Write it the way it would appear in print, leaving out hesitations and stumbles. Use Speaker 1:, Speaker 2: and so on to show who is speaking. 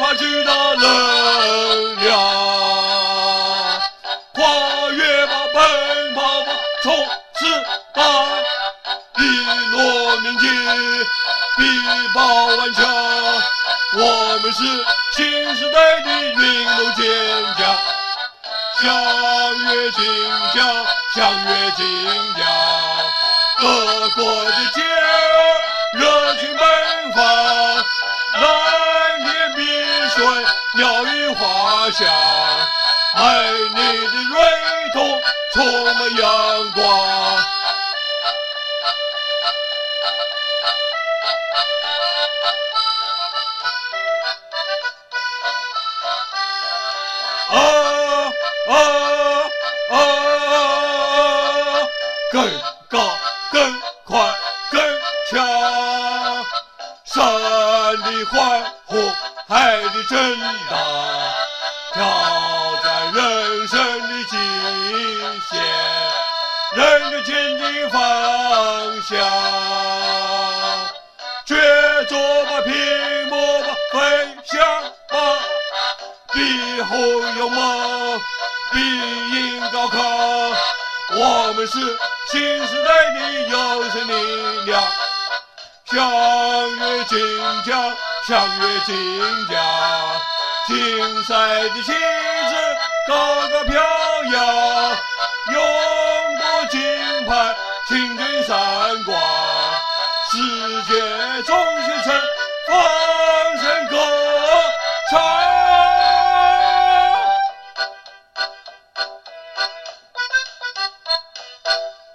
Speaker 1: 发巨大能量。跨越吧，奔跑吧，冲刺吧！一诺铭记，必报顽强。我们是新时代的运动健将，向越金江，向越金江。各国的健儿热情奔放，蓝天碧水，鸟语花香，美丽的瑞瞳充满阳光。更高更快更强，山的欢呼，海的震荡，挑战人生的极限，认着前进方向，决着吧，拼搏吧，飞翔吧，必后有梦，必赢高考。我们是新时代的有生力量，向越金江，向越金江。竞赛的旗帜高高飘扬，勇夺金牌，青春闪光。世界中学生